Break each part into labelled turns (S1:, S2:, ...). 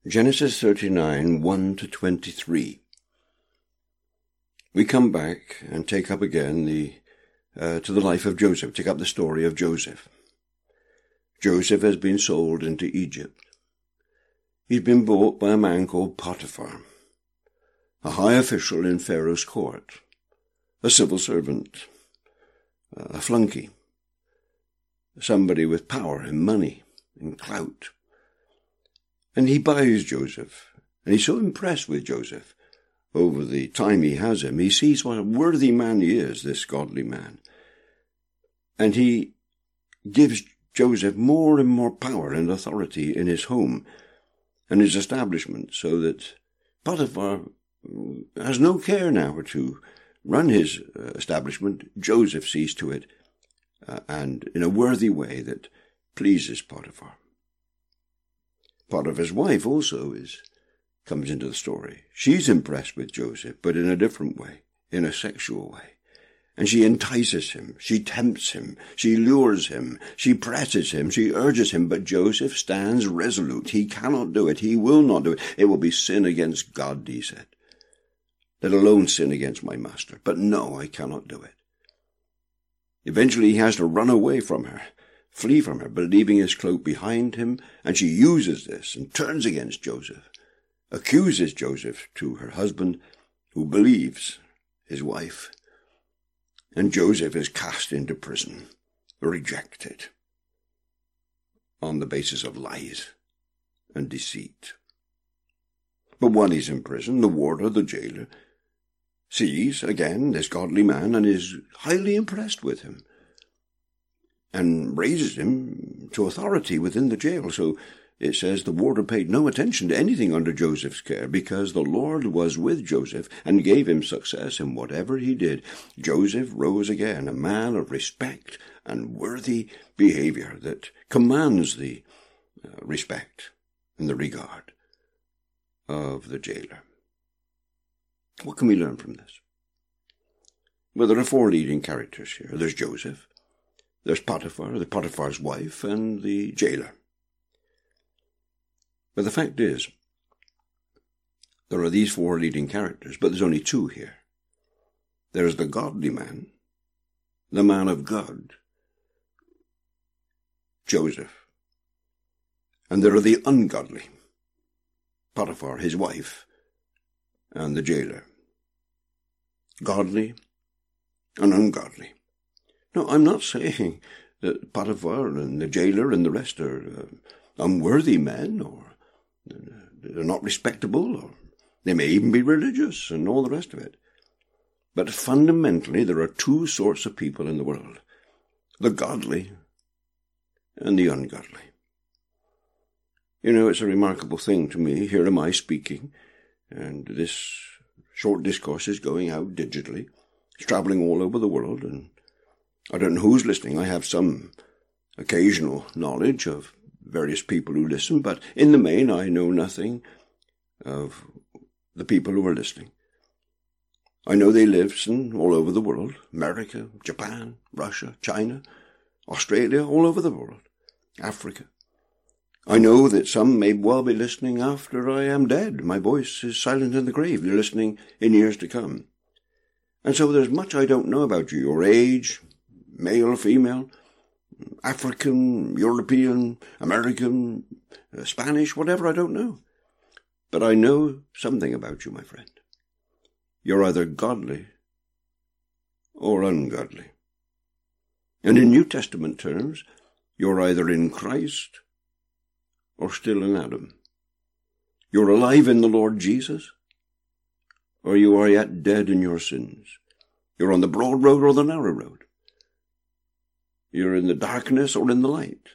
S1: Genesis 39, 1-23. We come back and take up again to the life of Joseph, take up the story of Joseph. Joseph has been sold into Egypt. He's been bought by a man called Potiphar, a high official in Pharaoh's court, a civil servant, a flunky, somebody with power and money and clout. And he buys Joseph, and he's so impressed with Joseph over the time he has him. He sees what a worthy man he is, this godly man. And he gives Joseph more and more power and authority in his home and his establishment, so that Potiphar has no care now to run his establishment. Joseph sees to it, and in a worthy way that pleases Potiphar. Potiphar's wife also comes into the story. She's impressed with Joseph, but in a different way, in a sexual way. And she entices him, she tempts him, she lures him, she presses him, she urges him, but Joseph stands resolute. He cannot do it, he will not do it. It will be sin against God, he said, let alone sin against my master. But no, I cannot do it. Eventually he has to run away from her, flee from her, but leaving his cloak behind him, and she uses this and turns against Joseph, accuses Joseph to her husband, who believes his wife, and Joseph is cast into prison, rejected, on the basis of lies and deceit. But while he's in prison, the warder, the jailer, sees again this godly man and is highly impressed with him, and raises him to authority within the jail. So it says the warder paid no attention to anything under Joseph's care, because the Lord was with Joseph and gave him success in whatever he did. Joseph rose again, a man of respect and worthy behavior that commands the respect and the regard of the jailer. What can we learn from this? Well, there are four leading characters here. There's Joseph, there's Potiphar, the Potiphar's wife, and the jailer. But the fact is, there are these four leading characters, but there's only two here. There's the godly man, the man of God, Joseph. And there are the ungodly, Potiphar, his wife, and the jailer. Godly and ungodly. No, I'm not saying that Potiphar and the jailer and the rest are unworthy men, or they're not respectable, or they may even be religious and all the rest of it. But fundamentally, there are two sorts of people in the world: the godly and the ungodly. You know, it's a remarkable thing to me. Here am I speaking, and this short discourse is going out digitally. It's traveling all over the world, and I don't know who's listening. I have some occasional knowledge of various people who listen, but in the main I know nothing of the people who are listening. I know they listen all over the world: America, Japan, Russia, China, Australia, all over the world, Africa. I know that some may well be listening after I am dead. My voice is silent in the grave. They're listening in years to come. And so there's much I don't know about you: your age, male, female, African, European, American, Spanish, whatever, I don't know. But I know something about you, my friend. You're either godly or ungodly. And in New Testament terms, you're either in Christ or still in Adam. You're alive in the Lord Jesus, or you are yet dead in your sins. You're on the broad road or the narrow road. You're in the darkness or in the light.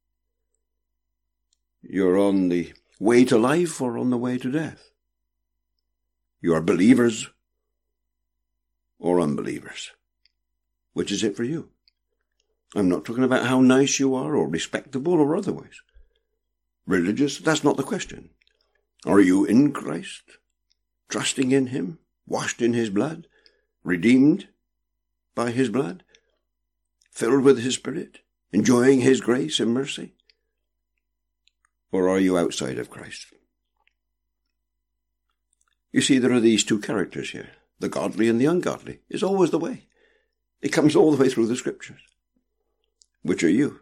S1: You're on the way to life or on the way to death. You are believers or unbelievers. Which is it for you? I'm not talking about how nice you are or respectable or otherwise. Religious, that's not the question. Are you in Christ, trusting in him, washed in his blood, redeemed by his blood, filled with his Spirit, enjoying his grace and mercy? Or are you outside of Christ? You see, there are these two characters here, the godly and the ungodly. It's always the way. It comes all the way through the scriptures. Which are you?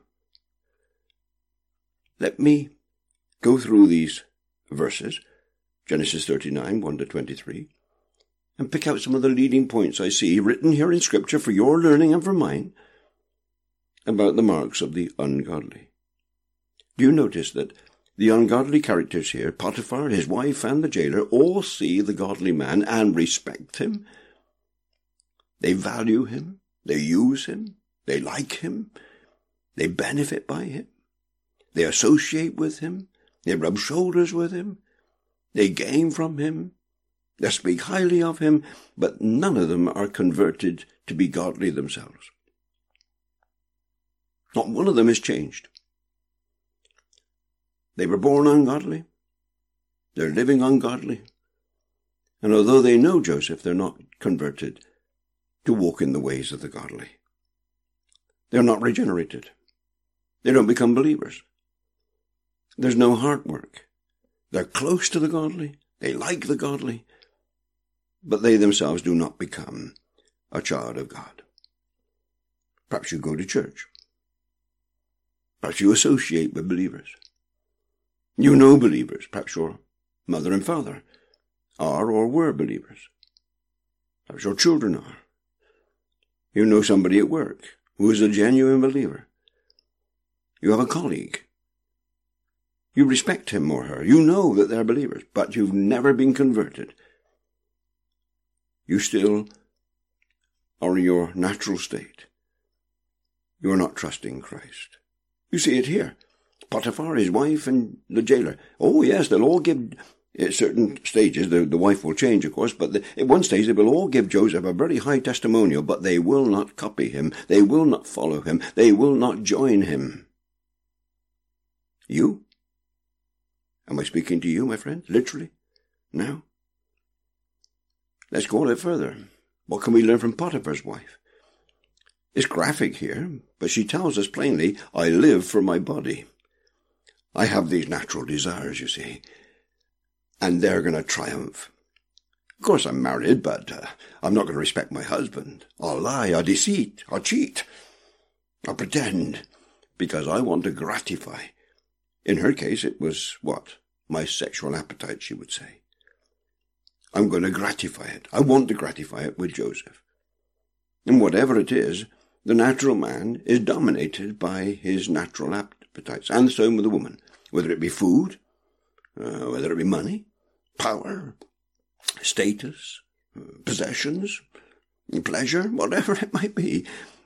S1: Let me go through these verses, Genesis 39, 1 to 23, and pick out some of the leading points I see written here in Scripture for your learning and for mine about the marks of the ungodly. Do you notice that the ungodly characters here, Potiphar, his wife, and the jailer, all see the godly man and respect him? They value him, they use him, they like him, they benefit by him, they associate with him, they rub shoulders with him, they gain from him, they speak highly of him, but none of them are converted to be godly themselves. Not one of them is changed. They were born ungodly, they're living ungodly, and although they know Joseph, they're not converted to walk in the ways of the godly. They're not regenerated. They don't become believers. There's no heart work. They're close to the godly, they like the godly, but they themselves do not become a child of God. Perhaps you go to church. Perhaps you associate with believers. You know believers. Perhaps your mother and father are or were believers. Perhaps your children are. You know somebody at work who is a genuine believer. You have a colleague. You respect him or her. You know that they're believers, but you've never been converted. You still are in your natural state. You are not trusting Christ. You see it here. Potiphar, his wife, and the jailer. Oh, yes, they'll all give, at certain stages, the wife will change, of course, but at one stage they will all give Joseph a very high testimonial, but they will not copy him. They will not follow him. They will not join him. You? Am I speaking to you, my friend? Literally? Now? Let's go a little further. What can we learn from Potiphar's wife? It's graphic here, but she tells us plainly, I live for my body. I have these natural desires, you see, and they're going to triumph. Of course, I'm married, but I'm not going to respect my husband. I'll lie, I'll deceit, I'll cheat, I'll pretend, because I want to gratify. In her case, it was what? My sexual appetite, she would say. I'm going to gratify it. I want to gratify it with Joseph. And whatever it is, the natural man is dominated by his natural appetites, and so with the woman, whether it be food, whether it be money, power, status, possessions, pleasure, whatever it might be.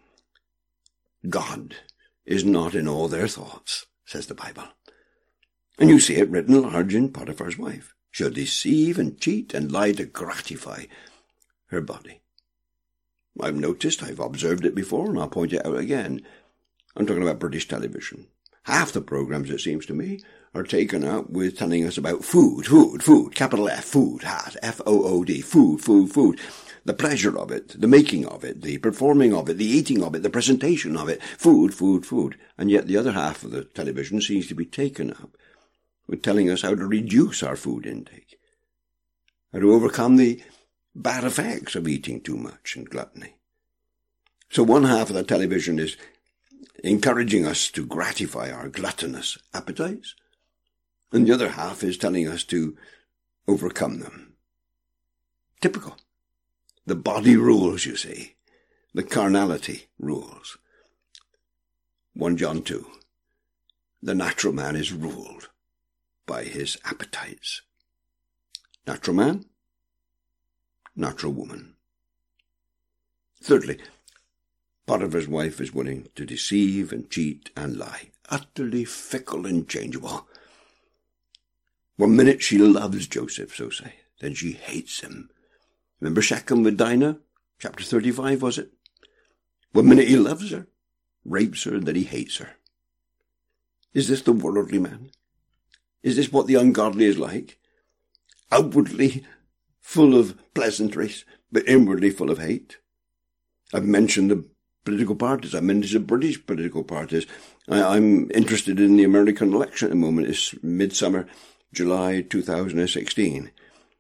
S1: God is not in all their thoughts, says the Bible. And you see it written large in Potiphar's wife. She'll deceive and cheat and lie to gratify her body. I've observed it before, and I'll point it out again. I'm talking about British television. Half the programs, it seems to me, are taken up with telling us about food, capital F, food, F-O-O-D, food. The pleasure of it, the making of it, the performing of it, the eating of it, the presentation of it, food. And yet the other half of the television seems to be taken up with telling us how to reduce our food intake, how to overcome the bad effects of eating too much and gluttony. So one half of the television is encouraging us to gratify our gluttonous appetites, and the other half is telling us to overcome them. Typical. The body rules, you see. The carnality rules. 1 John 2. The natural man is ruled by his appetites. Natural man, natural woman. Thirdly, Potiphar's wife is willing to deceive and cheat and lie. Utterly fickle and changeable. One minute she loves Joseph, so say, then she hates him. Remember Shechem with Dinah? Chapter 35, was it? One minute he loves her, rapes her, and then he hates her. Is this the worldly man? Is this what the ungodly is like? Outwardly full of pleasantries, but inwardly full of hate. I've mentioned the political parties. I've mentioned the British political parties. I'm interested in the American election at the moment. It's midsummer, July 2016.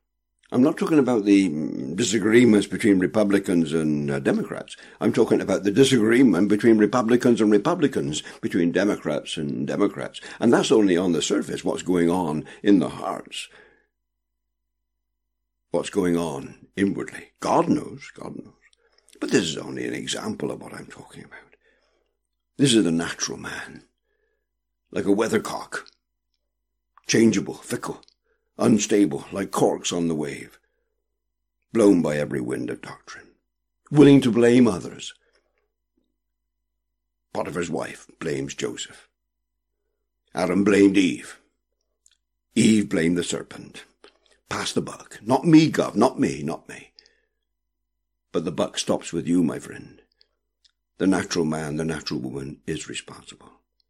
S1: I'm not talking about the disagreements between Republicans and Democrats. I'm talking about the disagreement between Republicans and Republicans, between Democrats and Democrats. And that's only on the surface, what's going on in the hearts. What's going on inwardly. God knows. But this is only an example of what I'm talking about. This is the natural man, like a weathercock, changeable, fickle, unstable, like corks on the wave, blown by every wind of doctrine, willing to blame others. Potiphar's wife blames Joseph. Adam blamed Eve. Eve blamed the serpent. Pass the buck. Not me, Gov, not me. But the buck stops with you, my friend. The natural man, the natural woman is responsible.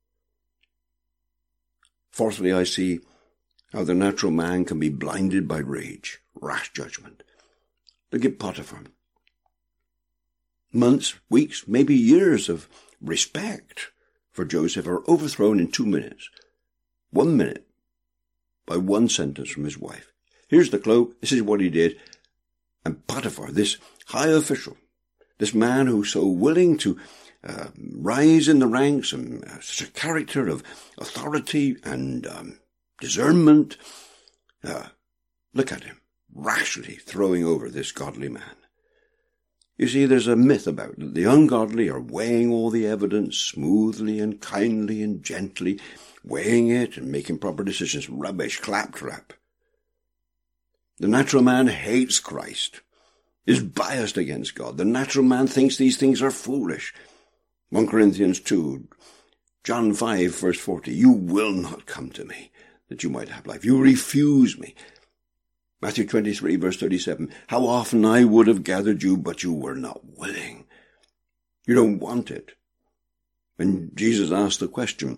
S1: Fourthly, I see how the natural man can be blinded by rage, rash judgment. Look at Potiphar. Months, weeks, maybe years of respect for Joseph are overthrown in 2 minutes. 1 minute by one sentence from his wife. Here's the cloak, this is what he did. And Potiphar, this high official, this man who's so willing to rise in the ranks and such a character of authority and discernment, look at him, rashly throwing over this godly man. You see, there's a myth about it. The ungodly are weighing all the evidence smoothly and kindly and gently, weighing it and making proper decisions. Rubbish, claptrap. The natural man hates Christ, is biased against God. The natural man thinks these things are foolish. 1 Corinthians 2, John 5, verse 40, you will not come to me, that you might have life. You refuse me. Matthew 23, verse 37, how often I would have gathered you, but you were not willing. You don't want it. When Jesus asked the question,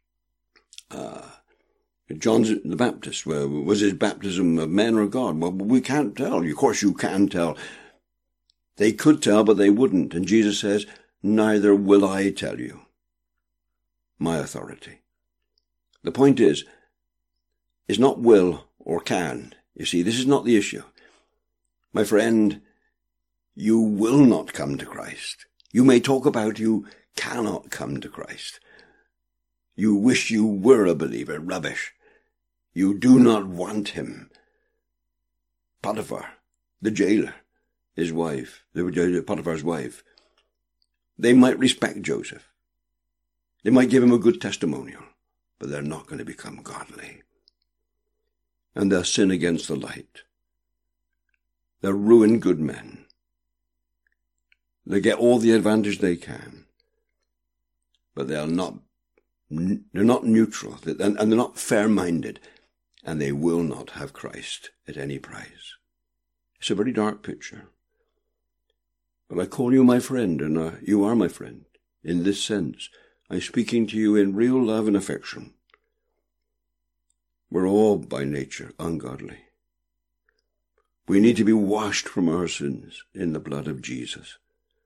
S1: John the Baptist, was his baptism of men or God? Well, we can't tell. Of course you can tell. They could tell, but they wouldn't. And Jesus says, neither will I tell you my authority. The point is not will or can. You see, this is not the issue. My friend, you will not come to Christ. You may talk about you cannot come to Christ. You wish you were a believer. Rubbish. You do not want him. Potiphar, the jailer, his wife, Potiphar's wife, they might respect Joseph. They might give him a good testimonial, but they're not going to become godly. And they'll sin against the light. They'll ruin good men. They get all the advantage they can, but they're not neutral, and they're not fair-minded, and they will not have Christ at any price. It's a very dark picture. But I call you my friend, and you are my friend. In this sense, I'm speaking to you in real love and affection. We're all, by nature, ungodly. We need to be washed from our sins in the blood of Jesus.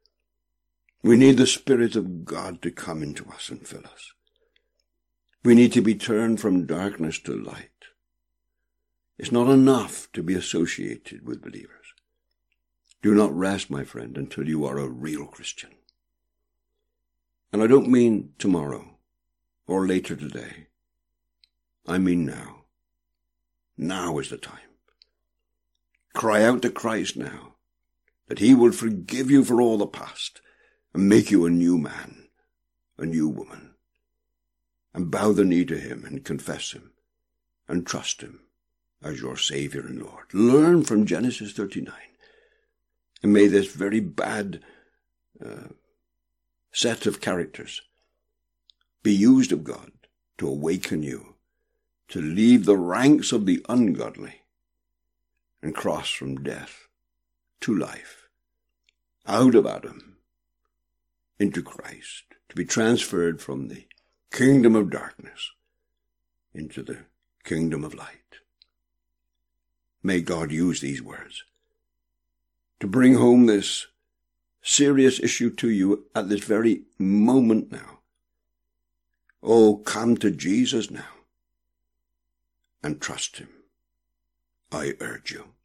S1: We need the Spirit of God to come into us and fill us. We need to be turned from darkness to light. It's not enough to be associated with believers. Do not rest, my friend, until you are a real Christian. And I don't mean tomorrow or later today. I mean now. Now is the time. Cry out to Christ now, that he will forgive you for all the past and make you a new man, a new woman. And bow the knee to him and confess him and trust him as your Savior and Lord. Learn from Genesis 39. And may this very bad set of characters be used of God to awaken you, to leave the ranks of the ungodly and cross from death to life, out of Adam into Christ, to be transferred from the kingdom of darkness into the kingdom of light. May God use these words to bring home this serious issue to you at this very moment now. Oh, come to Jesus now and trust him. I urge you.